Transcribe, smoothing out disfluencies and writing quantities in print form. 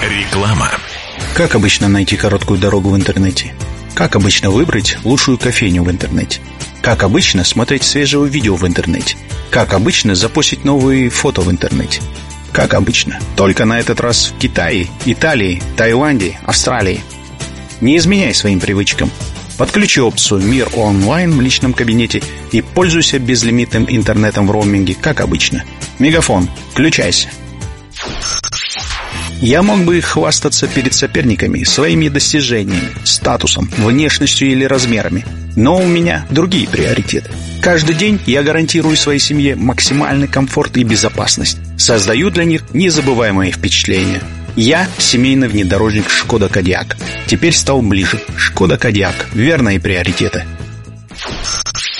Реклама. Как обычно найти короткую дорогу в интернете? Как обычно выбрать лучшую кофейню в интернете? Как обычно смотреть свежее видео в интернете? Как обычно запостить новые фото в интернете? Как обычно, только на этот раз в Китае, Италии, Таиланде, Австралии. Не изменяй своим привычкам. Подключи опцию «Мир онлайн» в личном кабинете и пользуйся безлимитным интернетом в роуминге, как обычно. Мегафон, включайся. Я мог бы хвастаться перед соперниками своими достижениями, статусом, внешностью или размерами. Но у меня другие приоритеты. Каждый день я гарантирую своей семье максимальный комфорт и безопасность. Создаю для них незабываемые впечатления. Я семейный внедорожник «Шкода Кодиак». Теперь стал ближе. «Шкода Кодиак». Верные приоритеты.